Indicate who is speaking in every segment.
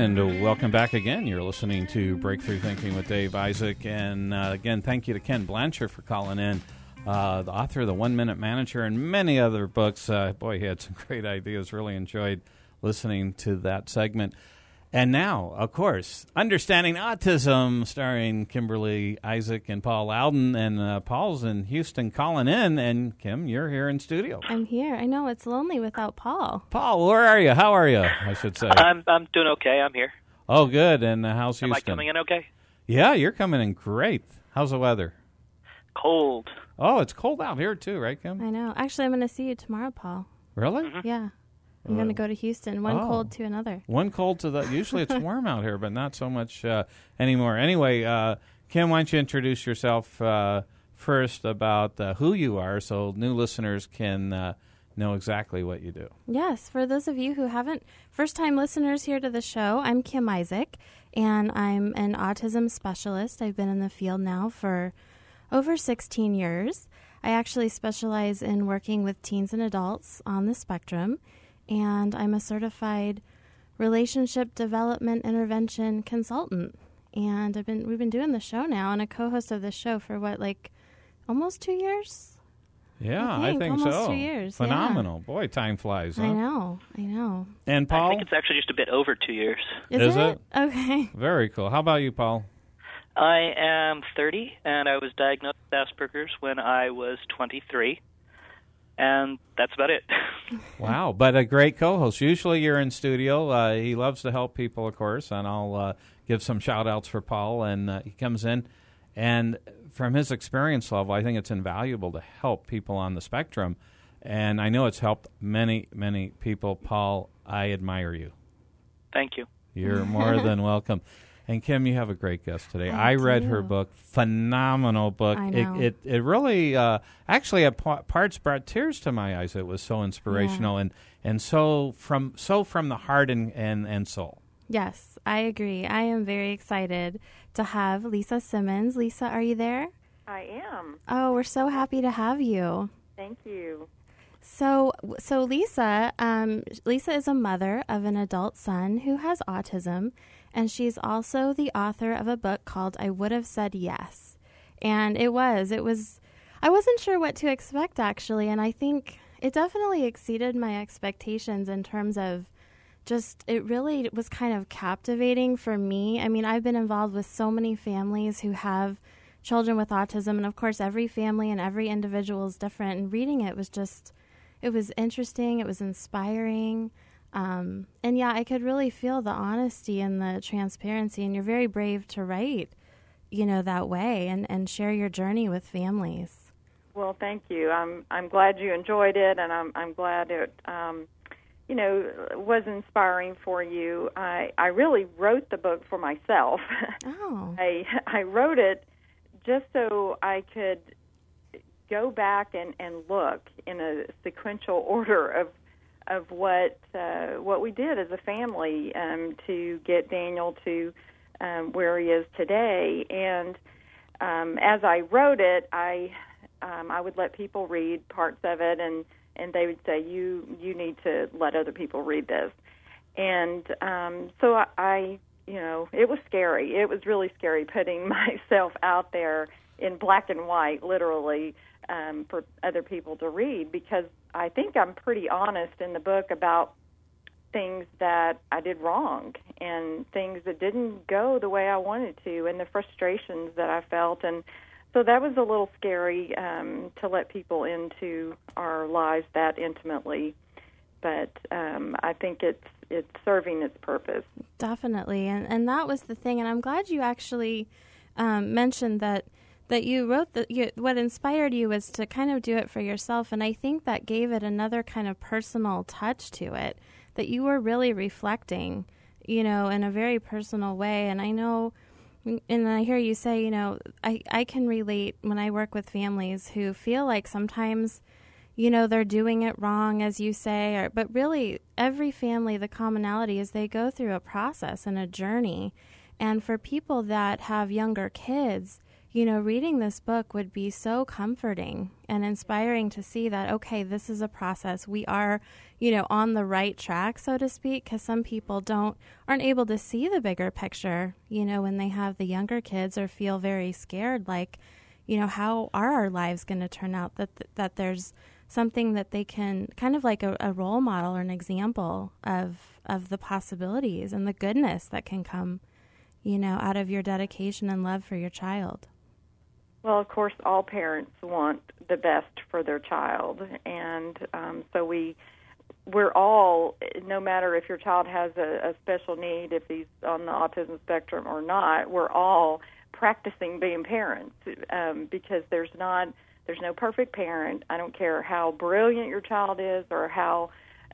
Speaker 1: and welcome back again. You're listening to Breakthrough Thinking with Dave Isaac. And again, thank you to Ken Blanchard for calling in, the author of The 1 Minute Manager and many other books. Boy, he had some great ideas. Really enjoyed listening to that segment. And now, of course, Understanding Autism, starring Kimberly Isaac and Paul Loudon. And Paul's in Houston calling in. And Kim, you're here in studio.
Speaker 2: I'm here. I know it's lonely without Paul.
Speaker 1: Paul, where are you? How are you, I should say?
Speaker 3: I'm doing okay. I'm here.
Speaker 1: Oh, good. And how's Houston?
Speaker 3: Am I coming in okay?
Speaker 1: Yeah, you're coming in great. How's the weather?
Speaker 3: Cold.
Speaker 1: Oh, it's cold out here too, right, Kim?
Speaker 2: I know. Actually, I'm going to see you tomorrow, Paul.
Speaker 1: Really?
Speaker 3: Mm-hmm.
Speaker 2: Yeah. I'm going to go to Houston. One cold to another.
Speaker 1: One cold to the... Usually it's warm out here, but not so much anymore. Anyway, Kim, why don't you introduce yourself first about who you are so new listeners can know exactly what you do.
Speaker 2: Yes. For those of you who haven't, first-time listeners here to the show, I'm Kim Isaac, and I'm an autism specialist. I've been in the field now for over 16 years. I actually specialize in working with teens and adults on the spectrum, and I'm a certified relationship development intervention consultant. And we've been doing the show now, and a co-host of the show for almost 2 years?
Speaker 1: Yeah, I think
Speaker 2: almost
Speaker 1: so.
Speaker 2: 2 years.
Speaker 1: Phenomenal.
Speaker 2: Yeah.
Speaker 1: Boy, time flies, huh?
Speaker 2: I know.
Speaker 1: And Paul?
Speaker 3: I think it's actually just a bit over 2 years.
Speaker 2: Is it? Okay.
Speaker 1: Very cool. How about you, Paul?
Speaker 3: I am 30, and I was diagnosed with Asperger's when I was 23. And that's about it.
Speaker 1: Wow, but a great co-host. Usually you're in studio. He loves to help people, of course, and I'll give some shout-outs for Paul. And he comes in, and from his experience level, I think it's invaluable to help people on the spectrum. And I know it's helped many, many people. Paul, I admire you.
Speaker 3: Thank you.
Speaker 1: You're more than welcome. And Kim, you have a great guest today. I read her book, phenomenal book.
Speaker 2: I know.
Speaker 1: It really, actually, at parts brought tears to my eyes. It was so inspirational and so from the heart and soul.
Speaker 2: Yes, I agree. I am very excited to have Lisa Simmons. Lisa, are you there?
Speaker 4: I am.
Speaker 2: Oh, we're so happy to have you.
Speaker 4: Thank you.
Speaker 2: So Lisa is a mother of an adult son who has autism, and she's also the author of a book called I Would Have Said Yes. And it was, I wasn't sure what to expect, actually, and I think it definitely exceeded my expectations in terms of it really was kind of captivating for me. I mean, I've been involved with so many families who have children with autism, and of course, every family and every individual is different, and reading it was it was interesting, it was inspiring. And yeah, I could really feel the honesty and the transparency, and you're very brave to write, that way and share your journey with families.
Speaker 4: Well, thank you. I'm glad you enjoyed it, and I'm glad it, was inspiring for you. I really wrote the book for myself.
Speaker 2: Oh.
Speaker 4: I wrote it just so I could go back and look in a sequential order of what we did as a family to get Daniel to where he is today. And as I wrote it, I would let people read parts of it, and they would say, you need to let other people read this. And so I it was scary. It was really scary putting myself out there in black and white, literally, for other people to read, because I think I'm pretty honest in the book about things that I did wrong and things that didn't go the way I wanted to, and the frustrations that I felt. And so that was a little scary to let people into our lives that intimately. But I think it's serving its purpose.
Speaker 2: Definitely, and that was the thing. And I'm glad you actually mentioned that you wrote what inspired you was to kind of do it for yourself, and I think that gave it another kind of personal touch to it, that you were really reflecting, in a very personal way. And I know, and I hear you say, I can relate when I work with families who feel like sometimes, they're doing it wrong, as you say, but really every family, the commonality is they go through a process and a journey. And for people that have younger kids, reading this book would be so comforting and inspiring to see that, okay, this is a process. We are, on the right track, so to speak, because some people aren't able to see the bigger picture, when they have the younger kids, or feel very scared, like, how are our lives going to turn out, that there's something that they can, kind of like a role model or an example of the possibilities and the goodness that can come, out of your dedication and love for your child.
Speaker 4: Well, of course, all parents want the best for their child, and so we're all, no matter if your child has a special need, if he's on the autism spectrum or not, we're all practicing being parents, because there's no perfect parent. I don't care how brilliant your child is or how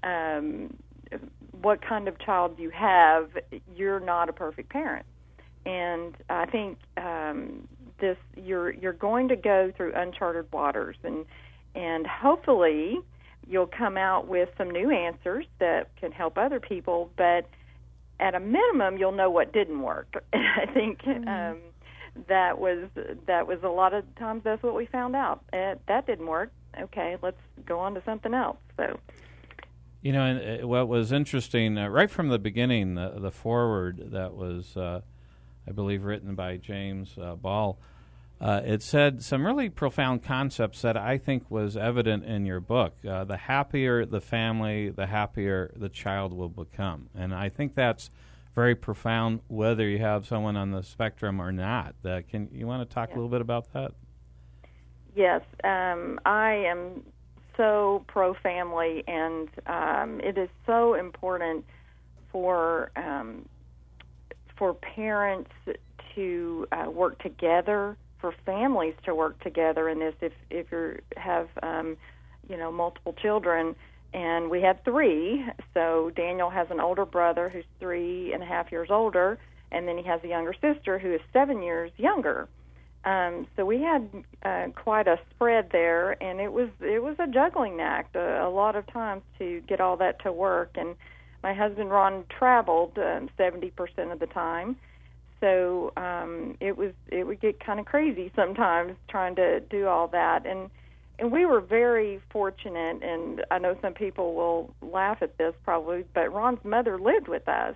Speaker 4: what kind of child you have, you're not a perfect parent. And I think you're going to go through uncharted waters, and hopefully you'll come out with some new answers that can help other people. But at a minimum, you'll know what didn't work. I think that was a lot of times that's what we found out. That didn't work. Okay, let's go on to something else. So.
Speaker 1: And what was interesting, right from the beginning, the foreword that was, I believe, written by James Ball, it said some really profound concepts that I think was evident in your book. The happier the family, the happier the child will become. And I think that's very profound, whether you have someone on the spectrum or not. You want to talk a little bit about that?
Speaker 4: Yes. I am so pro-family, and it is so important for parents to work together, for families to work together in this. If you have multiple children, and we have 3, so Daniel has an older brother who's 3.5 years older, and then he has a younger sister who is 7 years younger. So we had quite a spread there, and it was a juggling act a lot of times to get all that to work. And my husband Ron traveled 70% of the time, so it would get kind of crazy sometimes trying to do all that. And we were very fortunate, and I know some people will laugh at this probably, but Ron's mother lived with us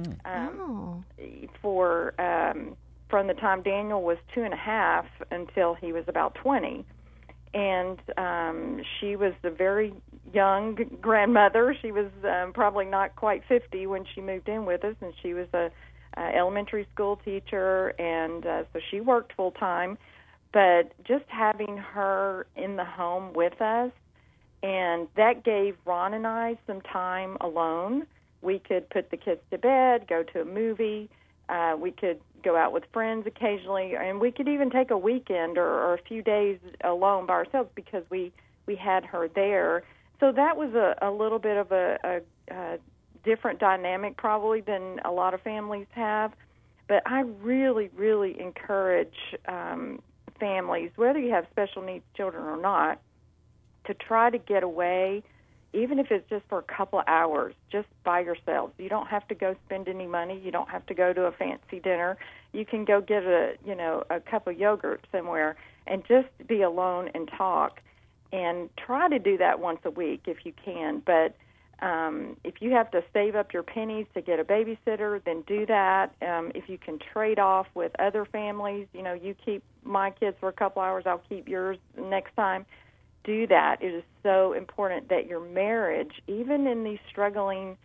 Speaker 4: from the time Daniel was 2.5 until he was about 20. And she was a very young grandmother. She was probably not quite 50 when she moved in with us, and she was a elementary school teacher, and so she worked full time. But just having her in the home with us, and that gave Ron and I some time alone. We could put the kids to bed, go to a movie. We could go out with friends occasionally, and we could even take a weekend or a few days alone by ourselves because we had her there. So that was a little bit of a different dynamic probably than a lot of families have. But I really, really encourage families, whether you have special needs children or not, to try to get away, even if it's just for a couple of hours, just by yourselves. You don't have to go spend any money. You don't have to go to a fancy dinner. You can go get a cup of yogurt somewhere and just be alone and talk. And try to do that once a week if you can. But if you have to save up your pennies to get a babysitter, then do that. If you can trade off with other families, you keep my kids for a couple hours, I'll keep yours next time. Do that. It is so important that your marriage, even in these struggling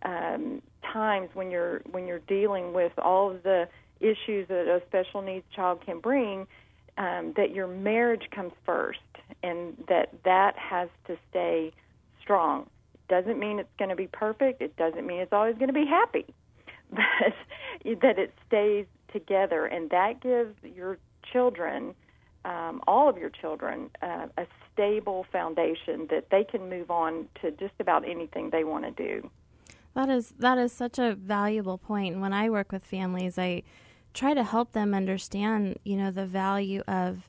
Speaker 4: times when you're dealing with all of the issues that a special needs child can bring, that your marriage comes first, and that has to stay strong. Doesn't mean it's going to be perfect. It doesn't mean it's always going to be happy, but that it stays together, and that gives your children, all of your children, a stable foundation that they can move on to just about anything they want to do.
Speaker 2: That is such a valuable point. When I work with families, I try to help them understand, the value of,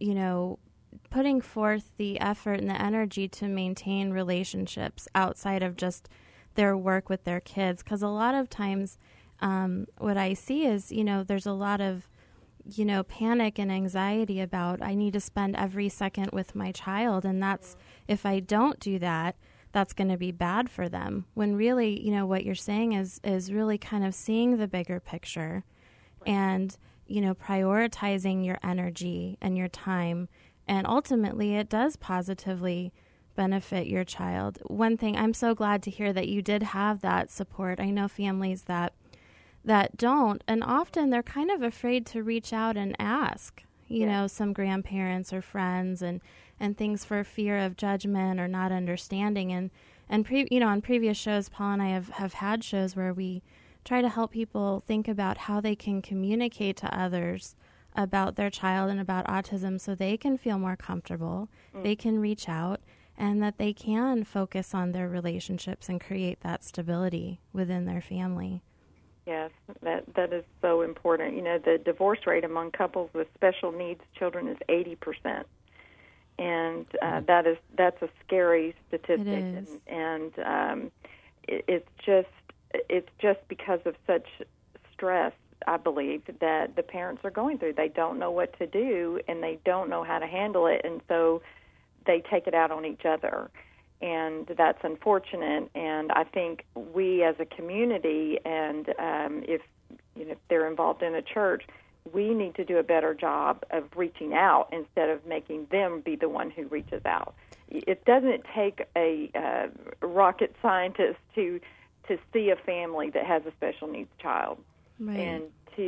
Speaker 2: putting forth the effort and the energy to maintain relationships outside of just their work with their kids. Because a lot of times what I see is, there's a lot of panic and anxiety about, I need to spend every second with my child. And that's, if I don't do that, that's going to be bad for them. When really, what you're saying is really kind of seeing the bigger picture and, prioritizing your energy and your time. And ultimately, it does positively benefit your child. One thing, I'm so glad to hear that you did have that support. I know families that don't, and often they're kind of afraid to reach out and ask, some grandparents or friends and things for fear of judgment or not understanding. And on previous shows, Paul and I have had shows where we try to help people think about how they can communicate to others about their child and about autism so they can feel more comfortable, they can reach out, and that they can focus on their relationships and create that stability within their family.
Speaker 4: Yes, that is so important. The divorce rate among couples with special needs children is 80%, and that's a scary statistic.
Speaker 2: It is.
Speaker 4: And it's just because of such stress, I believe, that the parents are going through. They don't know what to do, and they don't know how to handle it, and so they take it out on each other. And that's unfortunate. And I think we as a community, and if they're involved in a church, we need to do a better job of reaching out instead of making them be the one who reaches out. It doesn't take a rocket scientist to see a family that has a special needs child,
Speaker 2: right,
Speaker 4: and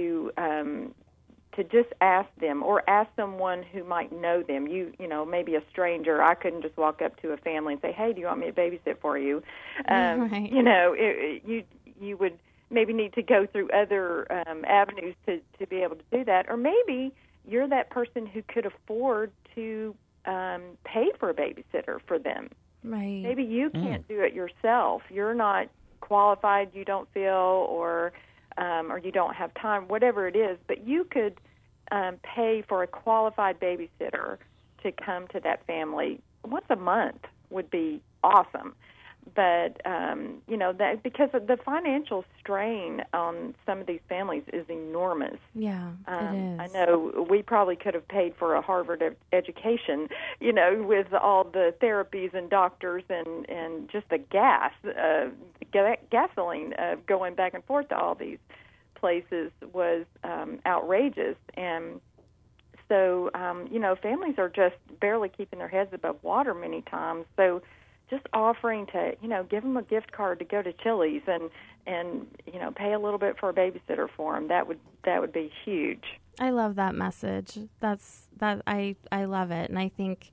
Speaker 4: to just ask them, or ask someone who might know them. Maybe a stranger. I couldn't just walk up to a family and say, "Hey, do you want me to babysit for you?"
Speaker 2: Right.
Speaker 4: You would maybe need to go through other avenues to be able to do that. Or maybe you're that person who could afford to pay for a babysitter for them.
Speaker 2: Right.
Speaker 4: Maybe you can't do it yourself. You're not qualified, you don't feel, or you don't have time, whatever it is, but you could pay for a qualified babysitter to come to that family once a month would be awesome. But, that because of the financial strain on some of these families is enormous.
Speaker 2: Yeah, it is.
Speaker 4: I know we probably could have paid for a Harvard education, with all the therapies and doctors and just the gasoline going back and forth to all these places was outrageous. And so, families are just barely keeping their heads above water many times. So just offering to, give them a gift card to go to Chili's and pay a little bit for a babysitter for them, that would be huge.
Speaker 2: I love that message. I love it. And I think,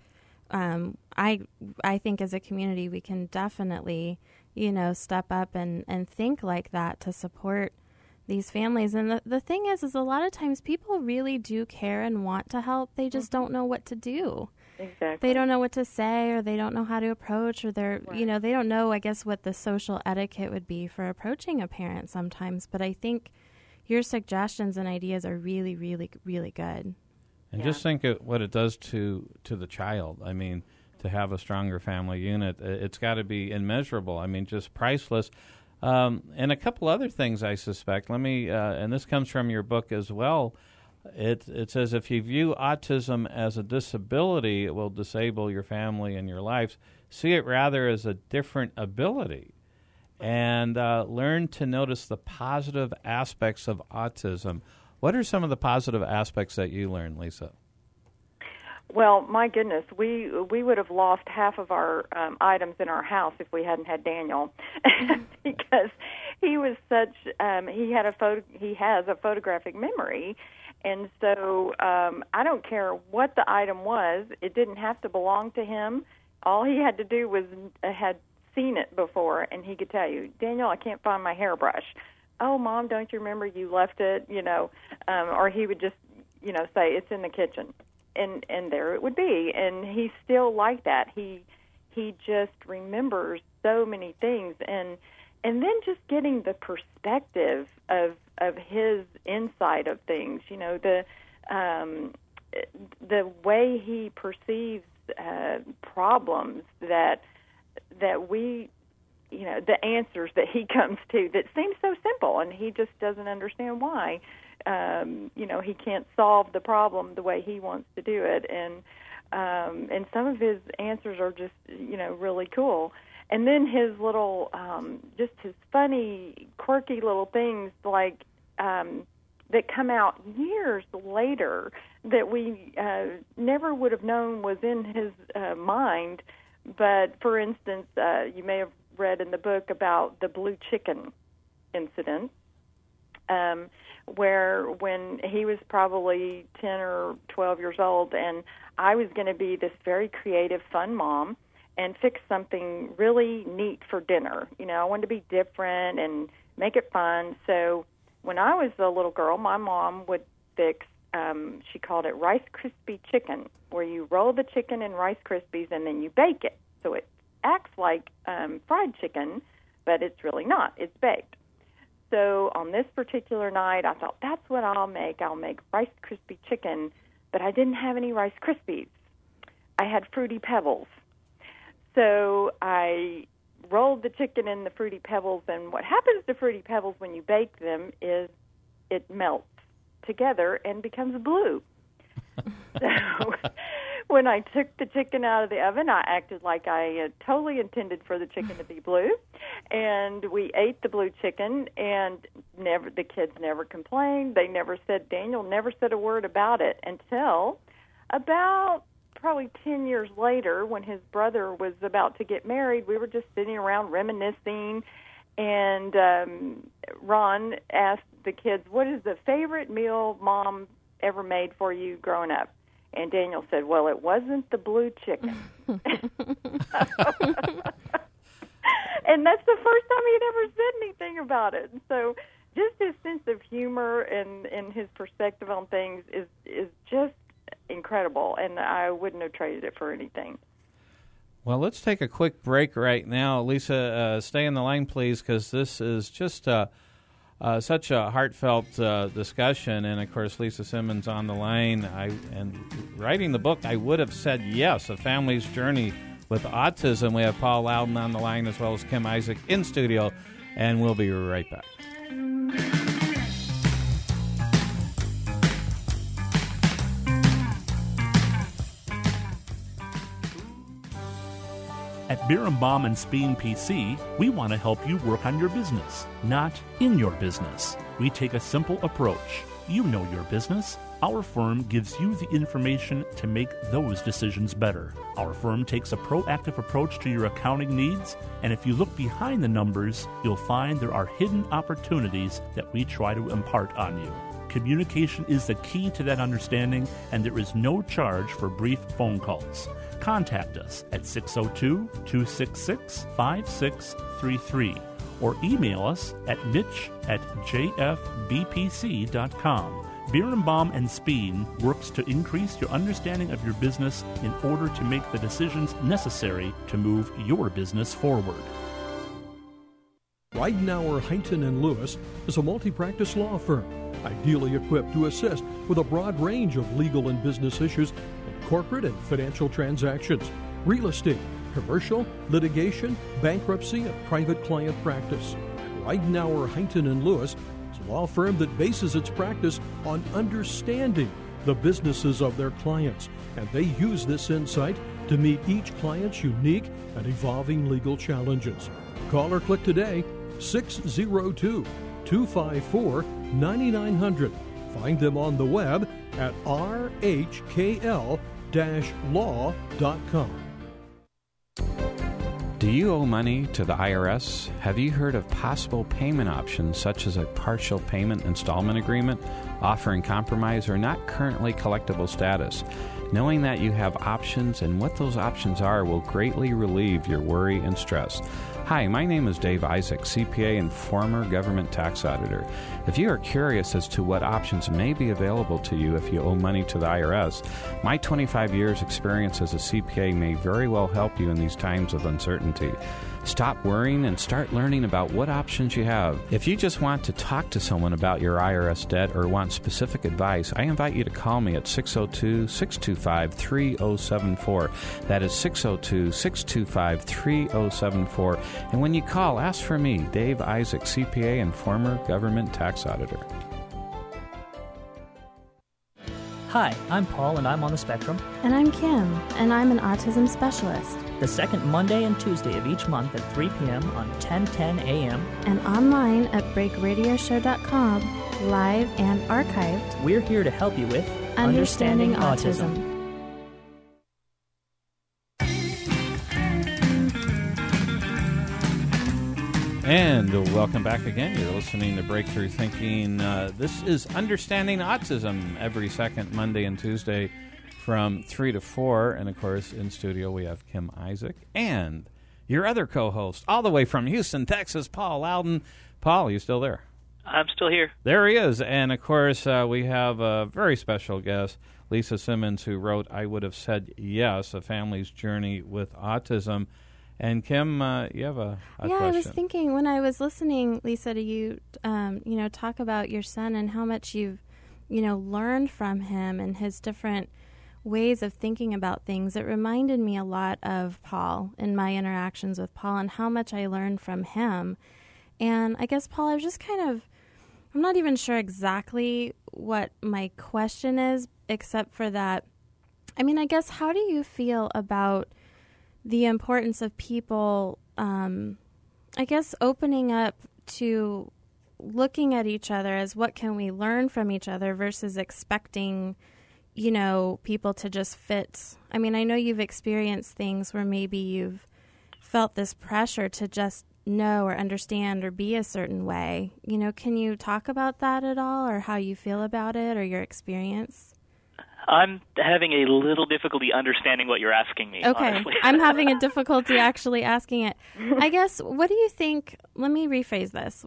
Speaker 2: I think as a community, we can definitely, step up and think like that to support these families. And the thing is a lot of times people really do care and want to help. They just don't know what to do.
Speaker 4: Exactly.
Speaker 2: They don't know what to say, or they don't know how to approach, or they're,
Speaker 4: right.
Speaker 2: They don't know, I guess, what the social etiquette would be for approaching a parent sometimes. But I think your suggestions and ideas are really, really, really good.
Speaker 1: And just think of what it does to the child. I mean, to have a stronger family unit, it's got to be immeasurable. I mean, just priceless. And a couple other things, I suspect. Let me, and this comes from your book as well. It says, if you view autism as a disability, it will disable your family and your lives. See it rather as a different ability. And learn to notice the positive aspects of autism. What are some of the positive aspects that you learned, Lisa?
Speaker 4: Well, my goodness, we would have lost half of our items in our house if we hadn't had Daniel, because he was such he has a photographic memory, and so I don't care what the item was, it didn't have to belong to him. All he had to do was had seen it before, and he could tell you, Daniel, I can't find my hairbrush. Oh, Mom, don't you remember you left it? Or he would just say it's in the kitchen. And there it would be, and he's still like that. He just remembers so many things, and then just getting the perspective of his insight of things. The way he perceives problems that we, the answers that he comes to that seem so simple, and he just doesn't understand why. he can't solve the problem the way he wants to do it, and some of his answers are just, really cool. And then his little, just his funny, quirky little things like that come out years later that we never would have known was in his mind. But, for instance, you may have read in the book about the blue chicken incident, where when he was probably 10 or 12 years old, and I was going to be this very creative, fun mom and fix something really neat for dinner. I wanted to be different and make it fun. So when I was a little girl, my mom would fix, she called it Rice Krispie chicken, where you roll the chicken in Rice Krispies and then you bake it. So it acts like fried chicken, but it's really not. It's baked. So on this particular night, I thought, that's what I'll make. I'll make Rice Krispie chicken, but I didn't have any Rice Krispies. I had Fruity Pebbles. So I rolled the chicken in the Fruity Pebbles, and what happens to Fruity Pebbles when you bake them is it melts together and becomes blue. So when I took the chicken out of the oven, I acted like I totally intended for the chicken to be blue, and we ate the blue chicken, and the kids never complained. They never said, Daniel never said a word about it until about probably 10 years later, when his brother was about to get married. We were just sitting around reminiscing, and Ron asked the kids, what is the favorite meal Mom ever made for you growing up? And Daniel said, well, it wasn't the blue chicken. And that's the first time he'd ever said anything about it. So just his sense of humor and his perspective on things is just incredible, and I wouldn't have traded it for anything.
Speaker 1: Well, let's take a quick break right now. Lisa, stay on the line, please, because this is just such a heartfelt discussion. And, of course, Lisa Simmons on the line. And writing the book, I Would Have Said Yes, A Family's Journey with Autism. We have Paul Loudon on the line as well as Kim Isaac in studio, and we'll be right back.
Speaker 5: At Birnbaum and Speen PC, we want to help you work on your business, not in your business. We take a simple approach. You know your business. Our firm gives you the information to make those decisions better. Our firm takes a proactive approach to your accounting needs, and if you look behind the numbers, you'll find there are hidden opportunities that we try to impart on you. Communication is the key to that understanding, and there is no charge for brief phone calls. Contact us at 602-266-5633 or email us at mitch@jfbpc.com. Birnbaum and Speen works to increase your understanding of your business in order to make the decisions necessary to move your business forward.
Speaker 6: Ridenour, Huntington & Lewis is a multi-practice law firm, ideally equipped to assist with a broad range of legal and business issues in corporate and financial transactions, real estate, commercial, litigation, bankruptcy, and private client practice. Ridenour, Huntington & Lewis is a law firm that bases its practice on understanding the businesses of their clients, and they use this insight to meet each client's unique and evolving legal challenges. Call or click today, 602-254-9900. Find them on the web at rhkl-law.com.
Speaker 1: Do you owe money to the IRS? Have you heard of possible payment options such as a partial payment installment agreement, offering compromise or not currently collectible status? Knowing that you have options and what those options are will greatly relieve your worry and stress. Hi, my name is Dave Isaac, CPA and former government tax auditor. If you are curious as to what options may be available to you if you owe money to the IRS, my 25 years experience as a CPA may very well help you in these times of uncertainty. Stop worrying and start learning about what options you have. If you just want to talk to someone about your IRS debt or want specific advice, I invite you to call me at 602-625-3074. That is 602-625-3074. And when you call, ask for me, Dave Isaac, CPA and former government tax auditor.
Speaker 7: Hi, I'm Paul, and I'm on the spectrum.
Speaker 2: And I'm Kim, and I'm an autism specialist.
Speaker 7: The second Monday and Tuesday of each month at 3 p.m. on 1010 a.m.
Speaker 2: And online at breakradioshow.com, live and archived.
Speaker 7: We're here to help you with
Speaker 2: Understanding Autism.
Speaker 1: And welcome back again. You're listening to Breakthrough Thinking. This is Understanding Autism every second Monday and Tuesday from 3 to 4. And, of course, in studio we have Kim Isaac and your other co-host all the way from Houston, Texas, Paul Loudon. Paul, are you still there?
Speaker 3: I'm still here.
Speaker 1: There he is. And, of course, we have a very special guest, Lisa Simmons, who wrote I Would Have Said Yes, A Family's Journey with Autism. And Kim, you have a question.
Speaker 2: I was thinking when I was listening, Lisa, to you, talk about your son and how much you've, learned from him and his different ways of thinking about things. It reminded me a lot of Paul in my interactions with Paul and how much I learned from him. And I guess, Paul, I was just I'm not even sure exactly what my question is, except for that. I mean, I guess, how do you feel about the importance of people, opening up to looking at each other as what can we learn from each other versus expecting, people to just fit. I mean, I know you've experienced things where maybe you've felt this pressure to just know or understand or be a certain way. Can you talk about that at all, or how you feel about it, or your experience?
Speaker 3: I'm having a little difficulty understanding what you're asking me.
Speaker 2: Okay,
Speaker 3: honestly.
Speaker 2: I'm having a difficulty actually asking it. I guess, what do you think, let me rephrase this.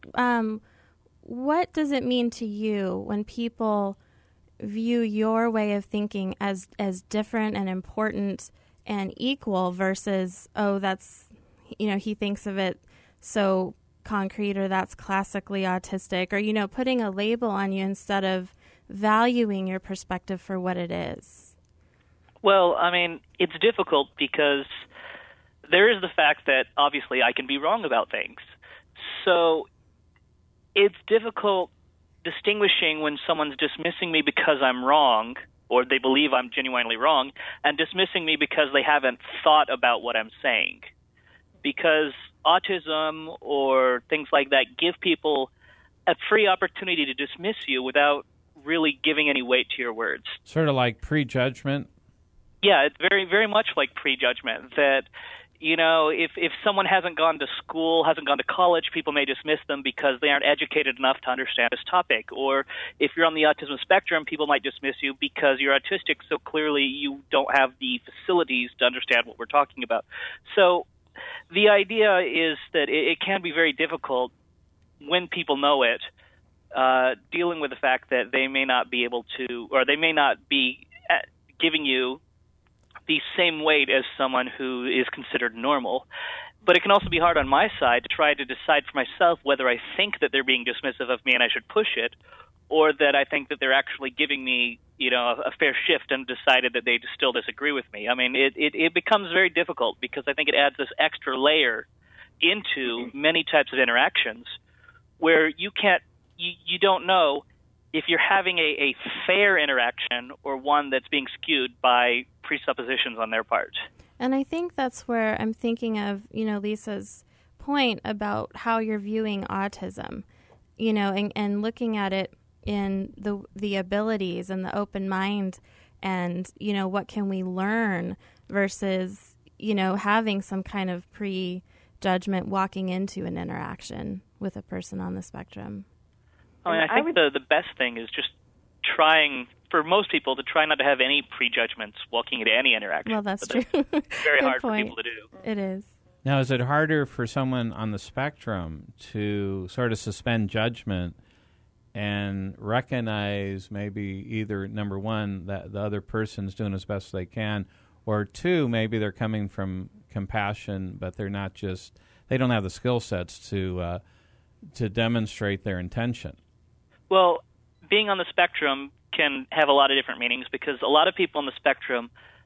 Speaker 2: What does it mean to you when people view your way of thinking as different and important and equal versus, that's, he thinks of it so concrete, or that's classically autistic, or, putting a label on you instead of valuing your perspective for what it is?
Speaker 3: Well, I mean, it's difficult because there is the fact that obviously I can be wrong about things. So it's difficult distinguishing when someone's dismissing me because I'm wrong, or they believe I'm genuinely wrong, and dismissing me because they haven't thought about what I'm saying. Because autism or things like that give people a free opportunity to dismiss you without really giving any weight to your words.
Speaker 1: Sort of like prejudgment?
Speaker 3: Yeah, it's very, very much like prejudgment. That, if someone hasn't gone to school, hasn't gone to college, people may dismiss them because they aren't educated enough to understand this topic. Or if you're on the autism spectrum, people might dismiss you because you're autistic, so clearly you don't have the facilities to understand what we're talking about. So the idea is that it can be very difficult when people know it, dealing with the fact that they may not be able to, or they may not be giving you the same weight as someone who is considered normal. But it can also be hard on my side to try to decide for myself whether I think that they're being dismissive of me and I should push it, or that I think that they're actually giving me, a fair shift and decided that they still disagree with me. I mean, it becomes very difficult because I think it adds this extra layer into many types of interactions where you don't know if you're having a fair interaction or one that's being skewed by presuppositions on their part.
Speaker 2: And I think that's where I'm thinking of, Lisa's point about how you're viewing autism, and looking at it in the abilities and the open mind and, what can we learn versus, having some kind of prejudgment walking into an interaction with a person on the spectrum.
Speaker 3: I think the best thing is just trying, for most people, to try not to have any prejudgments walking into any interaction.
Speaker 2: Well, that's true.
Speaker 3: Very hard for people to do.
Speaker 2: It is.
Speaker 1: Now, is it harder for someone on the spectrum to sort of suspend judgment and recognize maybe either, number one, that the other person's doing as best they can, or two, maybe they're coming from compassion, but they don't have the skill sets to demonstrate their intention?
Speaker 3: Well, being on the spectrum can have a lot of different meanings because a lot of people on the spectrum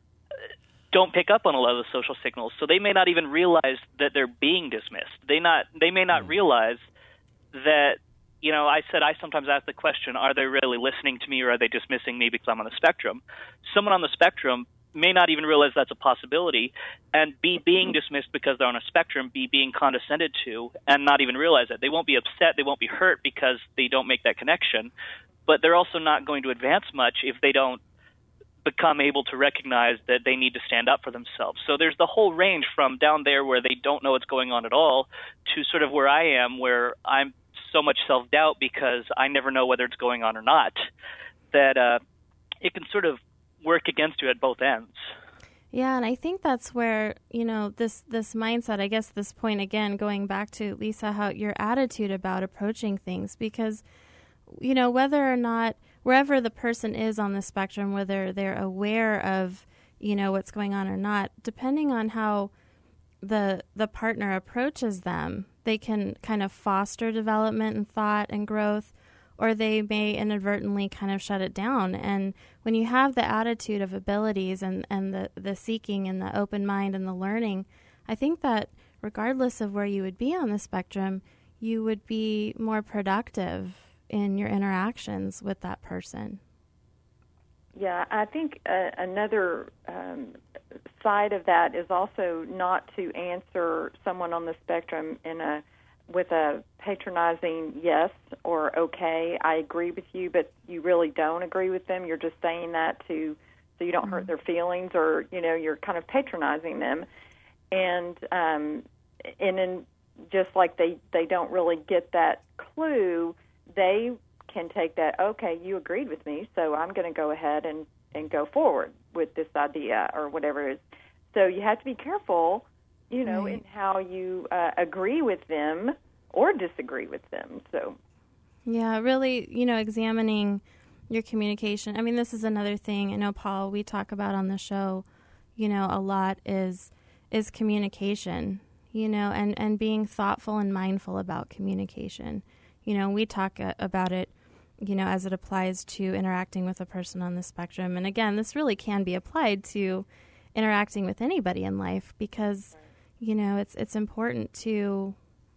Speaker 3: don't pick up on a lot of the social signals, so they may not even realize that they're being dismissed. They may not realize that I said I sometimes ask the question, are they really listening to me or are they dismissing me because I'm on the spectrum? Someone on the spectrum may not even realize that's a possibility, and B, being dismissed because they're on a spectrum, B, being condescended to, and not even realize it. They won't be upset, they won't be hurt because they don't make that connection, but they're also not going to advance much if they don't become able to recognize that they need to stand up for themselves. So there's the whole range from down there where they don't know what's going on at all to sort of where I am, where I'm so much self-doubt because I never know whether it's going on or not, that it can sort of work against you at both ends.
Speaker 2: Yeah, and I think that's where, this mindset, I guess this point again, going back to, Lisa, how your attitude about approaching things, because, whether or not, wherever the person is on the spectrum, whether they're aware of, what's going on or not, depending on how the partner approaches them, they can kind of foster development and thought and growth, or they may inadvertently kind of shut it down. And when you have the attitude of abilities and the seeking and the open mind and the learning, I think that regardless of where you would be on the spectrum, you would be more productive in your interactions with that person.
Speaker 4: Yeah, I think another side of that is also not to answer someone on the spectrum with a patronizing yes or okay, I agree with you, but you really don't agree with them. You're just saying that so you don't hurt their feelings, or you're kind of patronizing them, and then just like they don't really get that clue, they can take that, okay, you agreed with me, so I'm going to go ahead and go forward with this idea or whatever it is. So you have to be careful, right, in how you agree with them or disagree with them. So,
Speaker 2: yeah, really, examining your communication. I mean, this is another thing I know, Paul, we talk about on the show, a lot is communication, and being thoughtful and mindful about communication. We talk about it, as it applies to interacting with a person on the spectrum. And again, this really can be applied to interacting with anybody in life because, it's important to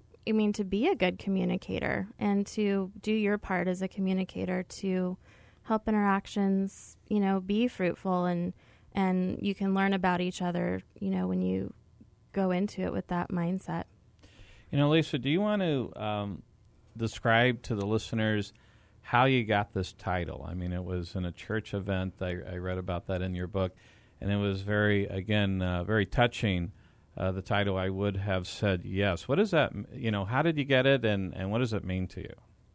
Speaker 2: be a good communicator and to do your part as a communicator to help interactions, be fruitful, and you can learn about each other, when you go into it with that mindset.
Speaker 1: Lisa, do you want to describe to the listeners how you got this title? I mean, it was in a church event. I read about that in your book, and it was very touching. The title, I Would Have Said Yes. What is that? How did you get it, and what does it mean to you?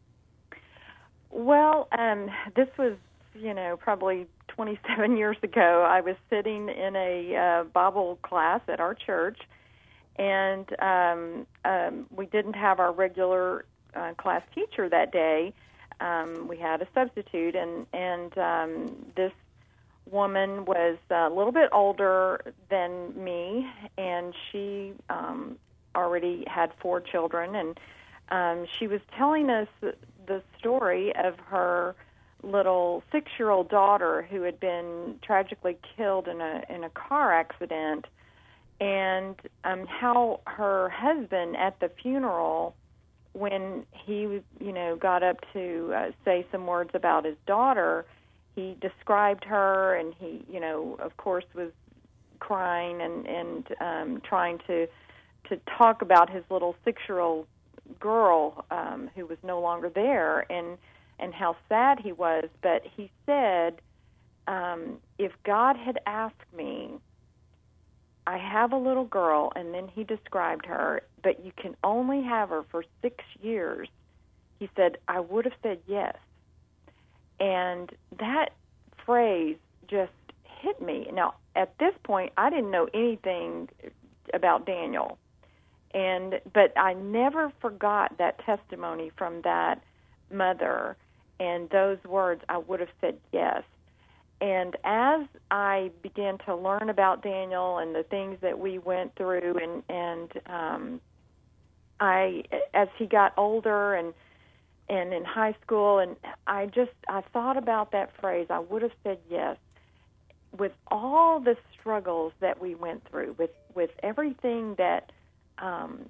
Speaker 4: Well, this was, probably 27 years ago. I was sitting in a Bible class at our church, and we didn't have our regular class teacher that day. We had a substitute, and this woman was a little bit older than me, and she already had 4 children, and she was telling us the story of her little 6-year-old daughter who had been tragically killed in a car accident, and how her husband at the funeral, when he got up to say some words about his daughter, he described her, and he, of course, was crying and trying to talk about his little 6-year-old girl who was no longer there, and how sad he was. But he said, if God had asked me, I have a little girl, and then he described her, but you can only have her for 6 years, he said, I would have said yes. And that phrase just hit me. Now, at this point, I didn't know anything about Daniel, but I never forgot that testimony from that mother and those words, I would have said yes. And as I began to learn about Daniel and the things that we went through, and as he got older and in high school, and I thought about that phrase, I would have said yes, with all the struggles that we went through, with everything that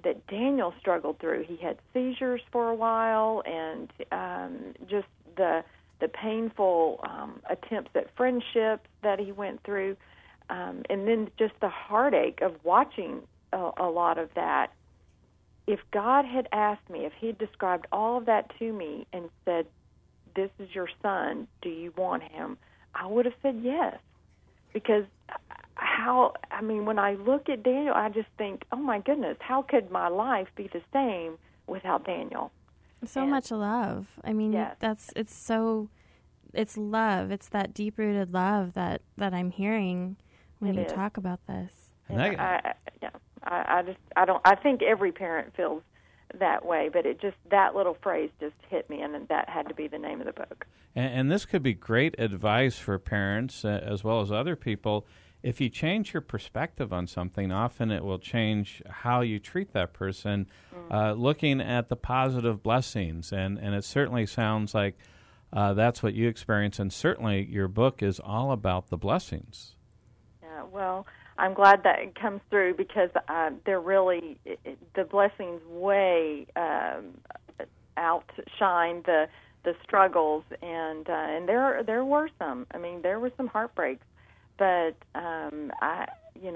Speaker 4: that Daniel struggled through. He had seizures for a while, and just the painful attempts at friendships that he went through, and then just the heartache of watching a lot of that. If God had asked me, if he had described all of that to me and said, "This is your son, do you want him?" I would have said yes. Because when I look at Daniel, I just think, oh my goodness, how could my life be the same without Daniel?
Speaker 2: So much love. I mean,
Speaker 4: yes.
Speaker 2: it's love. It's that deep-rooted love that I'm hearing when you talk about this.
Speaker 4: I think every parent feels that way, but that little phrase just hit me, and that had to be the name of the book.
Speaker 1: And this could be great advice for parents as well as other people. If you change your perspective on something, often it will change how you treat that person, looking at the positive blessings. And it certainly sounds like that's what you experience, and certainly your book is all about the blessings.
Speaker 4: Yeah, well, I'm glad that it comes through, because they're really, the blessings way outshine the struggles, and there were some. I mean, there were some heartbreaks, but I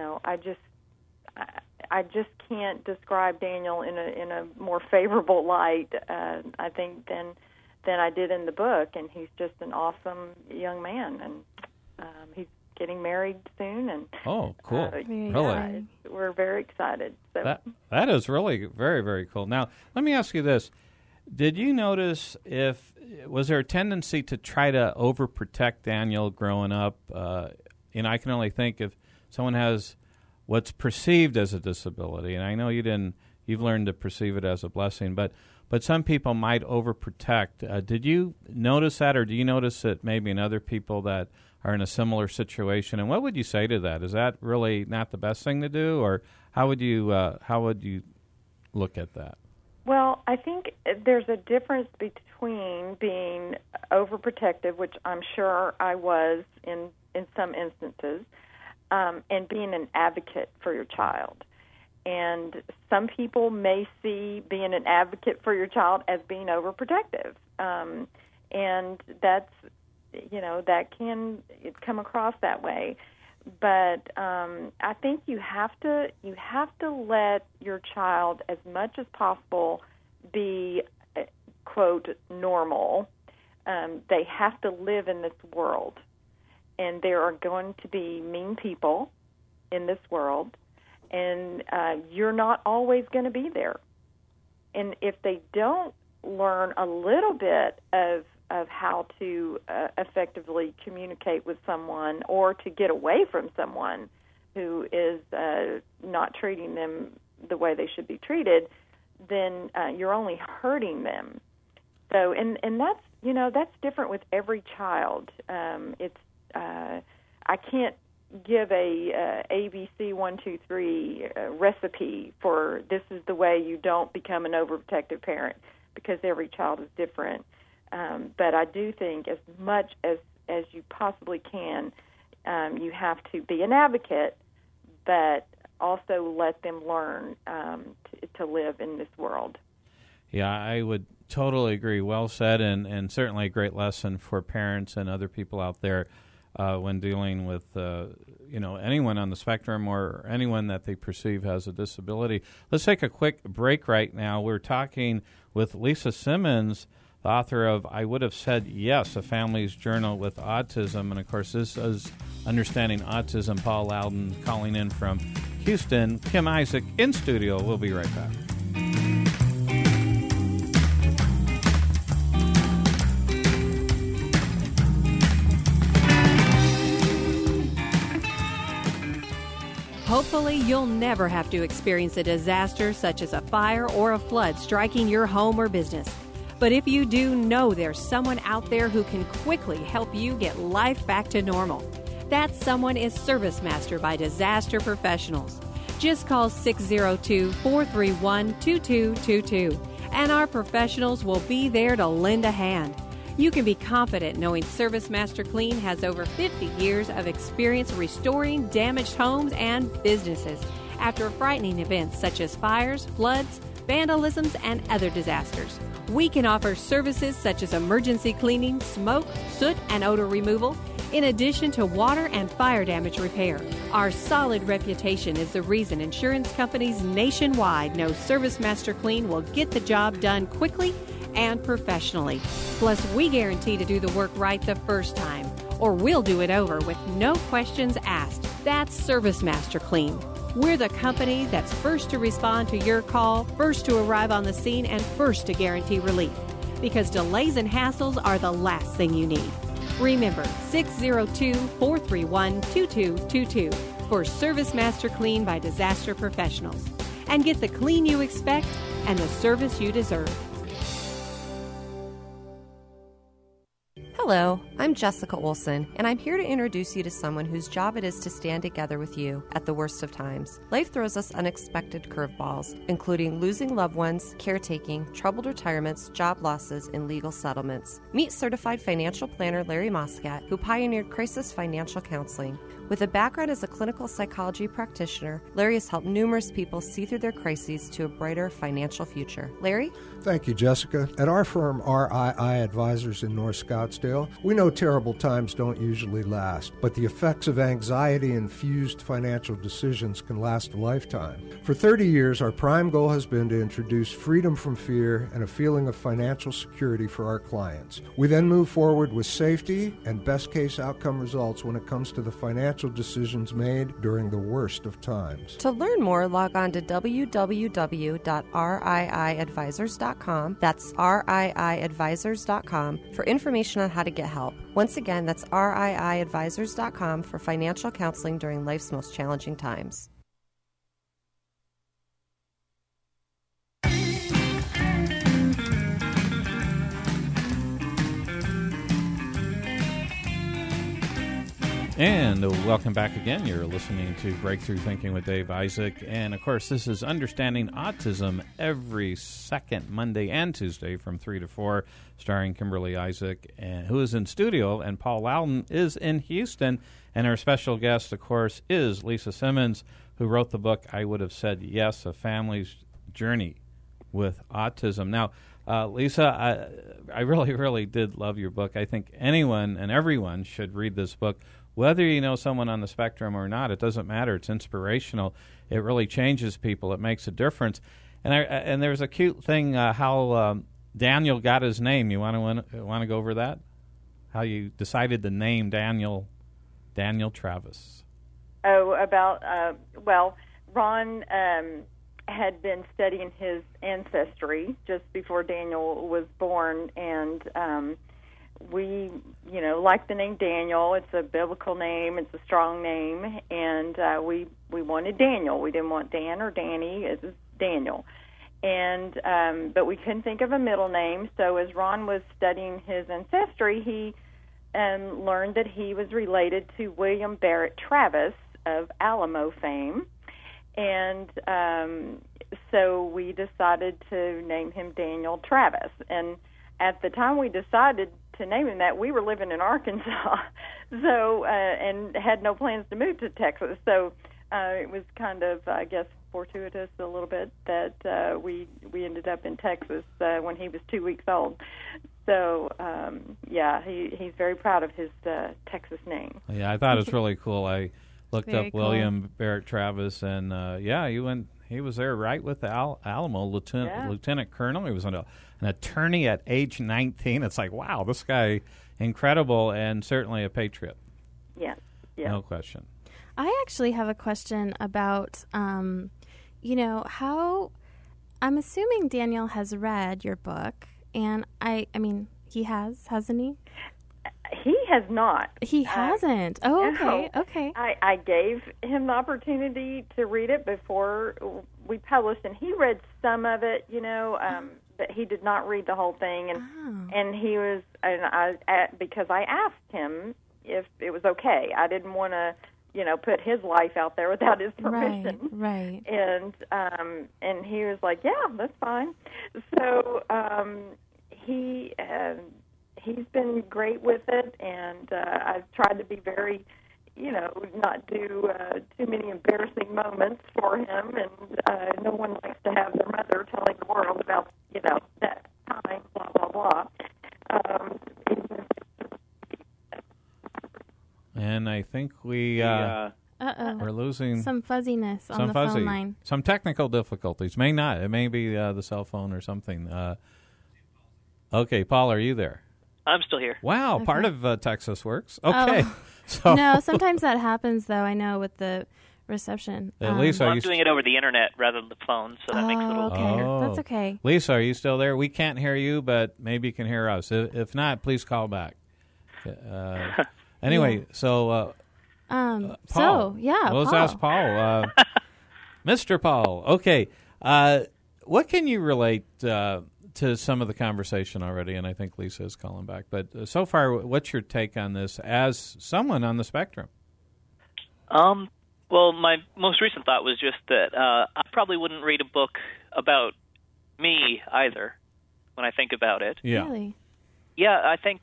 Speaker 4: just can't describe Daniel in a more favorable light, I think, than I did in the book. And he's just an awesome young man, and he's getting married soon. And
Speaker 1: oh, cool!
Speaker 2: Really,
Speaker 4: we're very excited. So
Speaker 1: that is really very, very cool. Now, let me ask you this. Did you notice was there a tendency to try to overprotect Daniel growing up? I can only think if someone has what's perceived as a disability, and I know you've learned to perceive it as a blessing, but some people might overprotect. Did you notice that, or do you notice it maybe in other people that are in a similar situation? And what would you say to that? Is that really not the best thing to do, or how would you look at that?
Speaker 4: Well, I think there's a difference between being overprotective, which I'm sure I was in some instances, and being an advocate for your child. And some people may see being an advocate for your child as being overprotective, and that's, that can come across that way. But I think you have to let your child, as much as possible, be, quote, normal. They have to live in this world, and there are going to be mean people in this world, and you're not always going to be there. And if they don't learn a little bit of how to effectively communicate with someone, or to get away from someone who is not treating them the way they should be treated, then you're only hurting them. So, and that's different with every child. I can't give a ABC 1, 2, 3 recipe for this is the way you don't become an overprotective parent, because every child is different. But I do think as much as you possibly can, you have to be an advocate, but also let them learn to live in this world.
Speaker 1: Yeah, I would totally agree. Well said, and certainly a great lesson for parents and other people out there when dealing with anyone on the spectrum or anyone that they perceive has a disability. Let's take a quick break right now. We're talking with Lisa Simmons, the author of I Would Have Said Yes, A Family's Journal with Autism. And, of course, this is Understanding Autism. Paul Loudon calling in from Houston. Kim Isaac in studio. We'll be right back.
Speaker 8: Hopefully, you'll never have to experience a disaster such as a fire or a flood striking your home or business. But if you do, know there's someone out there who can quickly help you get life back to normal. That someone is ServiceMaster by Disaster Professionals. Just call 602-431-2222, and our professionals will be there to lend a hand. You can be confident knowing ServiceMaster Clean has over 50 years of experience restoring damaged homes and businesses, after frightening events such as fires, floods, vandalisms, and other disasters. We can offer services such as emergency cleaning, smoke, soot, and odor removal, in addition to water and fire damage repair. Our solid reputation is the reason insurance companies nationwide know ServiceMaster Clean will get the job done quickly and professionally. Plus, we guarantee to do the work right the first time, or we'll do it over with no questions asked. That's ServiceMaster Clean. We're the company that's first to respond to your call, first to arrive on the scene, and first to guarantee relief. Because delays and hassles are the last thing you need. Remember, 602-431-2222 for ServiceMaster Clean by Disaster Professionals. And get the clean you expect and the service you deserve.
Speaker 9: Hello, I'm Jessica Olson, and I'm here to introduce you to someone whose job it is to stand together with you at the worst of times. Life throws us unexpected curveballs, including losing loved ones, caretaking, troubled retirements, job losses, and legal settlements. Meet certified financial planner Larry Moscat, who pioneered crisis financial counseling. With a background as a clinical psychology practitioner, Larry has helped numerous people see through their crises to a brighter financial future. Larry?
Speaker 10: Thank you, Jessica. At our firm, RII Advisors in North Scottsdale, we know terrible times don't usually last, but the effects of anxiety-infused financial decisions can last a lifetime. For 30 years, our prime goal has been to introduce freedom from fear and a feeling of financial security for our clients. We then move forward with safety and best-case outcome results when it comes to the financial decisions made during the worst of times.
Speaker 9: To learn more, log on to www.riiadvisors.com. That's riiadvisors.com for information on how to get help. Once again, that's riiadvisors.com for financial counseling during life's most challenging times.
Speaker 1: And welcome back again. You're listening to Breakthrough Thinking with Dave Isaac. And, of course, this is Understanding Autism every second Monday and Tuesday from 3 to 4, starring Kimberly Isaac, who is in studio, and Paul Loudon is in Houston. And our special guest, of course, is Lisa Simmons, who wrote the book, I Would Have Said Yes, A Family's Journey with Autism. Now, Lisa, I really, really did love your book. I think anyone and everyone should read this book. Whether you know someone on the spectrum or not, it doesn't matter. It's inspirational. It really changes people. It makes a difference. And there's a cute thing how Daniel got his name. You want to go over that? How you decided to name Daniel Travis?
Speaker 4: Oh, about Ron had been studying his ancestry just before Daniel was born, and we, like the name Daniel. It's a biblical name. It's a strong name, and we wanted Daniel. We didn't want Dan or Danny. It was Daniel, and but we couldn't think of a middle name. So as Ron was studying his ancestry, he learned that he was related to William Barrett Travis of Alamo fame, and so we decided to name him Daniel Travis. And at the time we decided to name him that, we were living in Arkansas, so and had no plans to move to Texas. So it was kind of, I guess, fortuitous a little bit that we ended up in Texas when he was 2 weeks old. So he's very proud of his Texas name.
Speaker 1: Yeah, I thought it was really cool. I looked up
Speaker 2: cool.
Speaker 1: William Barrett Travis, and he was there right with the Alamo, Lieutenant Colonel. He was an attorney at age 19. It's like, wow, this guy, incredible, and certainly a patriot.
Speaker 4: Yeah.
Speaker 1: No question.
Speaker 2: I actually have a question about, how, I'm assuming Daniel has read your book, and I mean, he has, hasn't he?
Speaker 4: He has not.
Speaker 2: He hasn't. Oh, okay.
Speaker 4: No.
Speaker 2: Okay.
Speaker 4: I gave him the opportunity to read it before we published, and he read some of it, but he did not read the whole thing. And he was, because I asked him if it was okay. I didn't want to, put his life out there without his permission.
Speaker 2: Right.
Speaker 4: And he was like, yeah, that's fine. So he's been great with it, and I've tried to be very, not do too many embarrassing moments for him, and no one likes to have their mother telling the world about, that time, blah, blah, blah.
Speaker 1: And I think we're losing
Speaker 2: some fuzziness on the phone line.
Speaker 1: Some technical difficulties. May not. It may be the cell phone or something. Okay, Paul, are you there?
Speaker 3: I'm still here.
Speaker 1: Wow,
Speaker 2: Okay.
Speaker 1: part of Texas works. Okay. So
Speaker 2: no, sometimes that happens, though, I know, with the reception.
Speaker 1: Lisa,
Speaker 3: I'm doing it over the internet rather than the phone, so that makes it a little
Speaker 2: okay.
Speaker 1: Oh.
Speaker 2: That's okay.
Speaker 1: Lisa, are you still there? We can't hear you, but maybe you can hear us. If not, please call back. Anyway, so Paul.
Speaker 2: Paul.
Speaker 1: Let's ask Paul. Mr. Paul, okay. What can you relate to some of the conversation already? And I think Lisa is calling back. But so far, what's your take on this as someone on the spectrum?
Speaker 3: Well, my most recent thought was just that I probably wouldn't read a book about me either when I think about it.
Speaker 1: Yeah.
Speaker 2: Really?
Speaker 3: Yeah, I think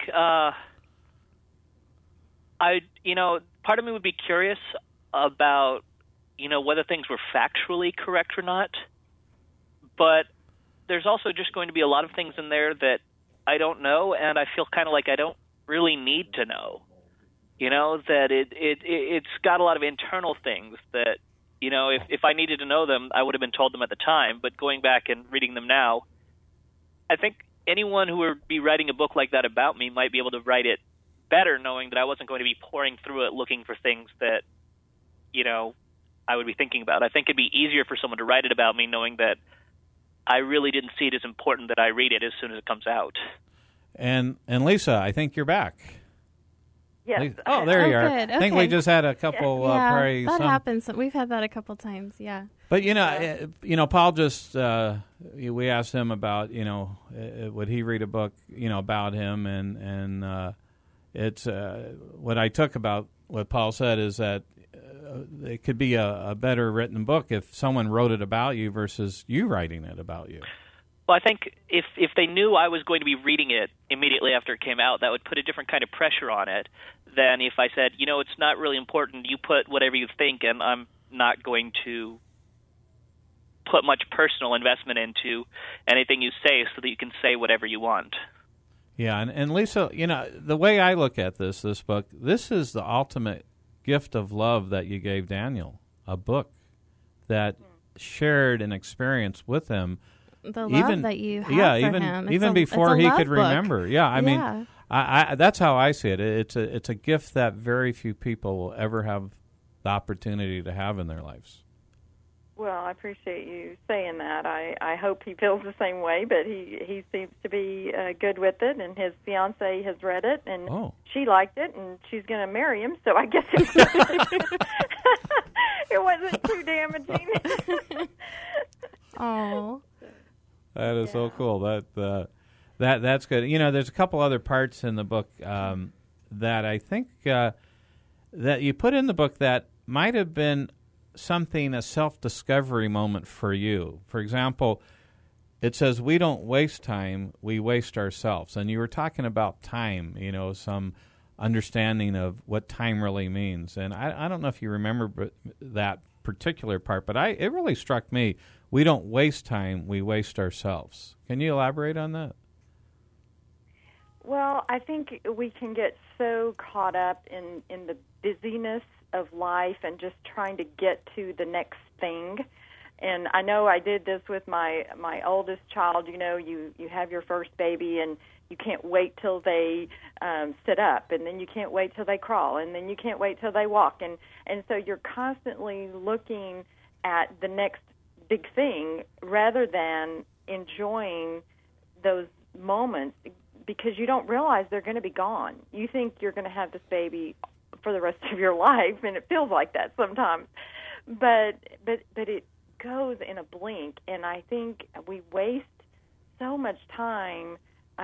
Speaker 3: part of me would be curious about, whether things were factually correct or not. But there's also just going to be a lot of things in there that I don't know, and I feel kind of like I don't really need to know. That it's got a lot of internal things that, if I needed to know them, I would have been told them at the time. But going back and reading them now, I think anyone who would be writing a book like that about me might be able to write it better, knowing that I wasn't going to be pouring through it looking for things that, I would be thinking about. I think it'd be easier for someone to write it about me knowing that I really didn't see it as important that I read it as soon as it comes out.
Speaker 1: And Lisa, I think you're back.
Speaker 4: Yes.
Speaker 1: Oh, there you are.
Speaker 2: Good.
Speaker 1: I think we
Speaker 2: Okay.
Speaker 1: just had a couple.
Speaker 2: Yeah, that happens. We've had that a couple times, yeah.
Speaker 1: But Paul just we asked him about would he read a book about him, and it's what I took about what Paul said is that it could be a better written book if someone wrote it about you versus you writing it about you.
Speaker 3: Well, I think if they knew I was going to be reading it immediately after it came out, that would put a different kind of pressure on it than if I said, it's not really important. You put whatever you think, and I'm not going to put much personal investment into anything you say so that you can say whatever you want.
Speaker 1: Yeah, and Lisa, the way I look at this book, this is the ultimate gift of love that you gave Daniel, a book that shared an experience with him.
Speaker 2: The love that you have for him.
Speaker 1: Even before he could
Speaker 2: book.
Speaker 1: remember. Yeah, I mean, I that's how I see it. It's a gift that very few people will ever have the opportunity to have in their lives.
Speaker 4: Well, I appreciate you saying that. I hope he feels the same way, but he seems to be good with it, and his fiancée has read it, and she liked it, and she's going to marry him, so I guess it wasn't too damaging.
Speaker 2: Oh.
Speaker 1: That is so cool. That's good. There's a couple other parts in the book that I think that you put in the book that might have been a self-discovery moment for you. For example, it says, we don't waste time, we waste ourselves. And you were talking about time, some understanding of what time really means. And I don't know if you remember that particular part, but it really struck me. We don't waste time, we waste ourselves. Can you elaborate on that?
Speaker 4: Well, I think we can get so caught up in the busyness of life and just trying to get to the next thing. And I know I did this with my oldest child. You have your first baby, and you can't wait till they sit up, and then you can't wait till they crawl, and then you can't wait till they walk. And so you're constantly looking at the next big thing rather than enjoying those moments, because you don't realize they're going to be gone. You think you're going to have this baby for the rest of your life, and it feels like that sometimes. But it goes in a blink, and I think we waste so much time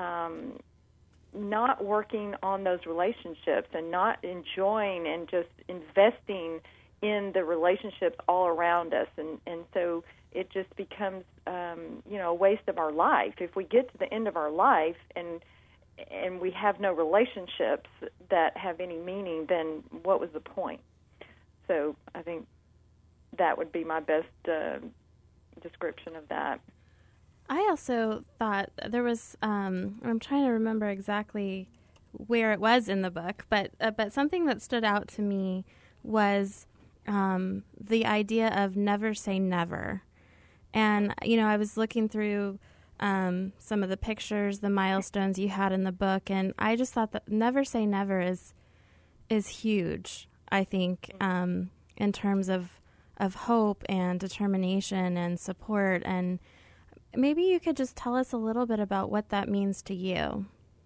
Speaker 4: not working on those relationships and not enjoying and just investing in the relationships all around us, and so it just becomes a waste of our life. If we get to the end of our life and and we have no relationships that have any meaning, then what was the point? So I think that would be my best description of that.
Speaker 2: I also thought there was, I'm trying to remember exactly where it was in the book, but something that stood out to me was the idea of never say never. And, I was looking through some of the pictures, the milestones you had in the book, and I just thought that never say never is huge, I think, in terms of hope and determination and support. And maybe you could just tell us a little bit about what that means to you.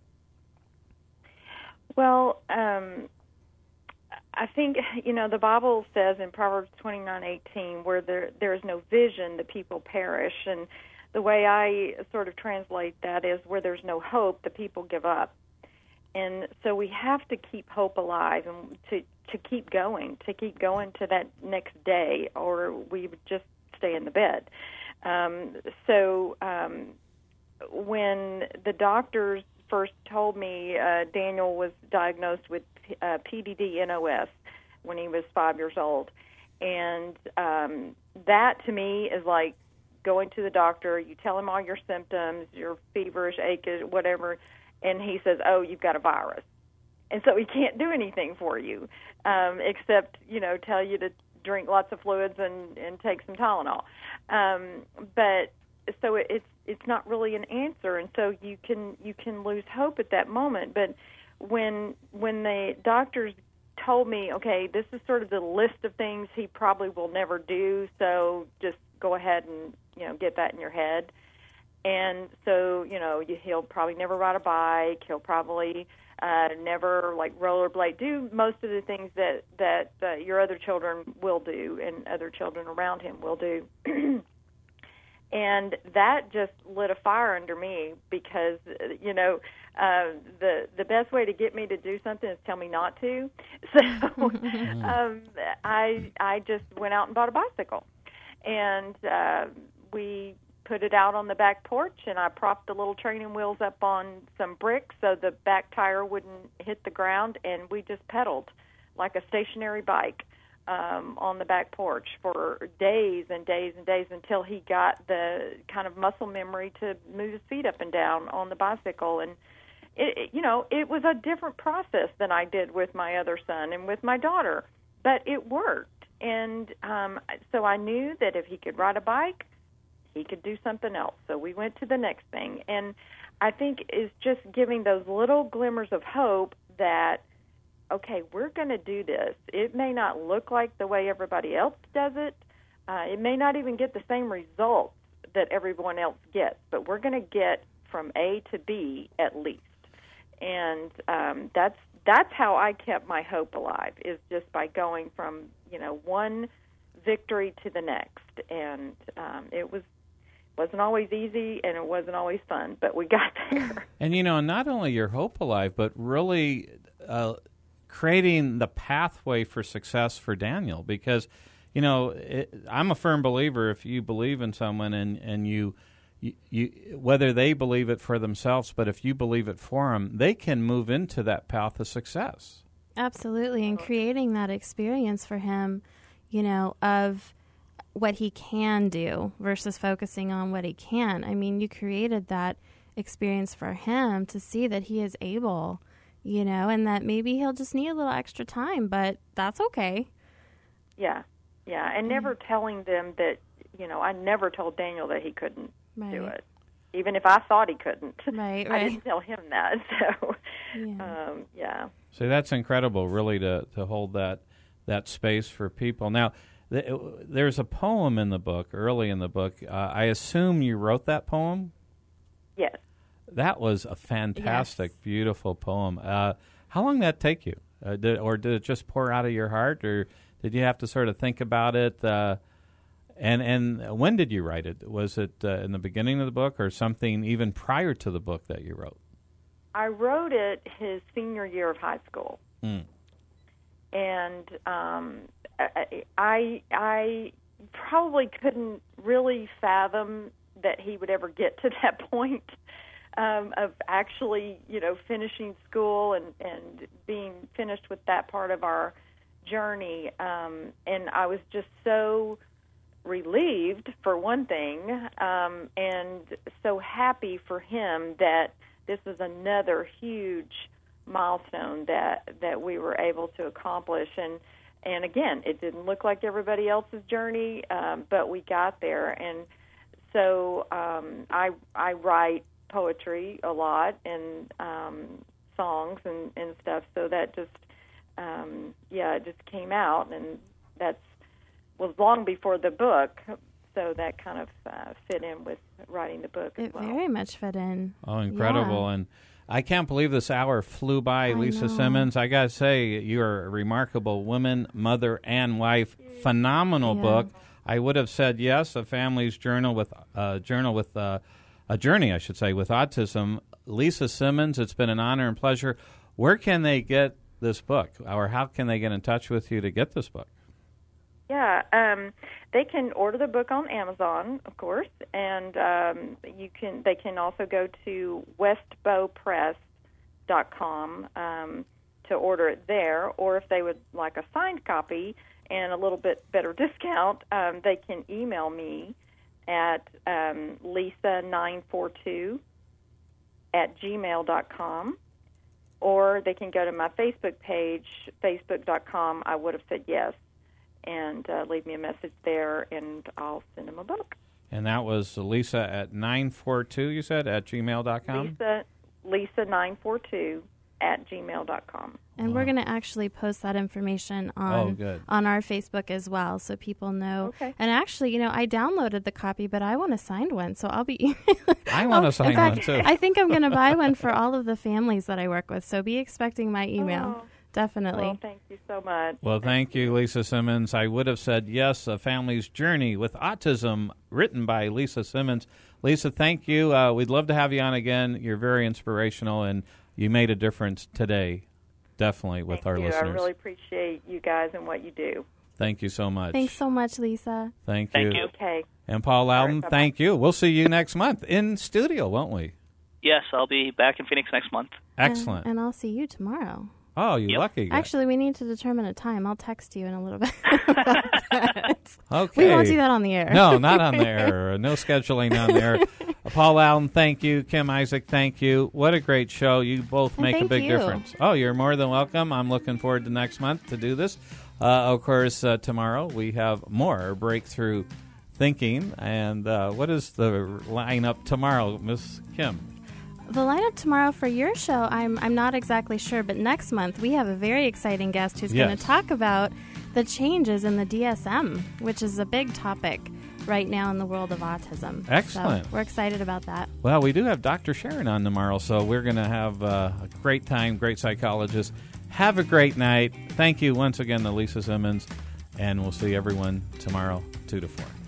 Speaker 4: Well, I think, the Bible says in Proverbs 29:18, where there is no vision, the people perish. And the way I sort of translate that is where there's no hope, the people give up. And so we have to keep hope alive and to keep going to that next day, or we would just stay in the bed. When the doctors first told me Daniel was diagnosed with PDD-NOS when he was 5 years old, and that to me is like going to the doctor, you tell him all your symptoms, your feverish, ache, whatever, and he says, oh, you've got a virus. And so he can't do anything for you except, tell you to drink lots of fluids and take some Tylenol. But so it's not really an answer, and so you can lose hope at that moment. But when the doctors told me, okay, this is sort of the list of things he probably will never do, so just go ahead and get that in your head. And so he'll probably never ride a bike. He'll probably never rollerblade. Do most of the things that your other children will do, and other children around him will do. And that just lit a fire under me because, the best way to get me to do something is tell me not to. So I just went out and bought a bicycle. And we put it out on the back porch, and I propped the little training wheels up on some bricks so the back tire wouldn't hit the ground, and we just pedaled like a stationary bike on the back porch for days and days and days until he got the kind of muscle memory to move his feet up and down on the bicycle. And it was a different process than I did with my other son and with my daughter, but it worked. And so I knew that if he could ride a bike, he could do something else. So we went to the next thing. And I think it's just giving those little glimmers of hope that, okay, we're going to do this. It may not look like the way everybody else does it. It may not even get the same results that everyone else gets, but we're going to get from A to B at least. And that's how I kept my hope alive, is just by going from, one victory to the next. And it wasn't always easy, and it wasn't always fun, but we got there.
Speaker 1: And, not only your hope alive, but really creating the pathway for success for Daniel, because, I'm a firm believer if you believe in someone and you whether they believe it for themselves, but if you believe it for them, they can move into that path of success.
Speaker 2: Absolutely, and creating that experience for him, of what he can do versus focusing on what he can. I mean, you created that experience for him to see that he is able, and that maybe he'll just need a little extra time, but that's okay.
Speaker 4: Yeah, and never telling them that, I never told Daniel that he couldn't do it, even if I thought he couldn't.
Speaker 2: Right.
Speaker 4: I didn't tell him that, so, yeah.
Speaker 1: So that's incredible, really, to hold that space for people. Now, there's a poem in the book, early in the book. I assume you wrote that poem?
Speaker 4: Yes.
Speaker 1: That was a fantastic, beautiful poem. How long did that take you? Did it just pour out of your heart, or did you have to sort of think about it? And when did you write it? Was it in the beginning of the book, or something even prior to the book that you wrote?
Speaker 4: I wrote it his senior year of high school. And I probably couldn't really fathom that he would ever get to that point. of actually, finishing school and being finished with that part of our journey. And I was just so relieved, for one thing, and so happy for him that this was another huge milestone that we were able to accomplish. And again, it didn't look like everybody else's journey, but we got there. And so I write poetry a lot and songs and stuff. So that just it just came out, and that was long before the book. So that kind of fit in with writing the book as well.
Speaker 2: It very much fit in.
Speaker 1: Oh, incredible.
Speaker 2: Yeah.
Speaker 1: And I can't believe this hour flew by. Lisa Simmons, I got to say, you're a remarkable woman, mother, and wife. Phenomenal book. I would have said yes, a family's journey with autism. Lisa Simmons, it's been an honor and pleasure. Where can they get this book, or how can they get in touch with you to get this book?
Speaker 4: Yeah, they can order the book on Amazon, of course, and they can also go to westbowpress.com to order it there, or if they would like a signed copy and a little bit better discount, they can email me at lisa942@gmail.com, or they can go to my Facebook page, facebook.com, I would have said yes, and leave me a message there, and I'll send them a book.
Speaker 1: And that was Lisa at 942, you said, at gmail.com?
Speaker 4: Lisa942@gmail.com.
Speaker 2: And we're going to actually post that information on our Facebook as well, so people know.
Speaker 4: Okay.
Speaker 2: And actually, I downloaded the copy, but I want a signed one, so I'll be...
Speaker 1: I want a signed one, too.
Speaker 2: I think I'm going to buy one for all of the families that I work with, so be expecting my email.
Speaker 4: Oh.
Speaker 2: Definitely.
Speaker 4: Well, thank you so much.
Speaker 1: Well, thank you, Lisa Simmons. I would have said yes, A Family's Journey with Autism, written by Lisa Simmons. Lisa, thank you. We'd love to have you on again. You're very inspirational, and you made a difference today, definitely, with our listeners.
Speaker 4: I really appreciate you guys and what you do.
Speaker 1: Thank you so much.
Speaker 2: Thanks so much, Lisa.
Speaker 1: Thank
Speaker 3: you.
Speaker 4: Okay.
Speaker 1: And Paul Loudon,
Speaker 4: Right,
Speaker 1: thank you. We'll see you next month in studio, won't we?
Speaker 3: Yes, I'll be back in Phoenix next month.
Speaker 1: Excellent.
Speaker 2: And I'll see you tomorrow.
Speaker 1: Oh, you lucky guy.
Speaker 2: Actually, we need to determine a time. I'll text you in a little bit about that.
Speaker 1: Okay.
Speaker 2: We won't do that on the air.
Speaker 1: No, not on the air. No scheduling on the air. Paul Allen, thank you. Kim Isaac, thank you. What a great show. You both make a big difference. Oh, you're more than welcome. I'm looking forward to next month to do this. Of course, tomorrow we have more Breakthrough Thinking. And what is the lineup tomorrow, Miss Kim?
Speaker 2: The lineup tomorrow for your show, I'm not exactly sure, but next month we have a very exciting guest who's going to talk about the changes in the DSM, which is a big topic right now in the world of autism.
Speaker 1: Excellent.
Speaker 2: So we're excited about that.
Speaker 1: Well, we do have Dr. Sharon on tomorrow, so we're going to have a great time, great psychologist. Have a great night. Thank you once again to Lisa Simmons, and we'll see everyone tomorrow, 2 to 4.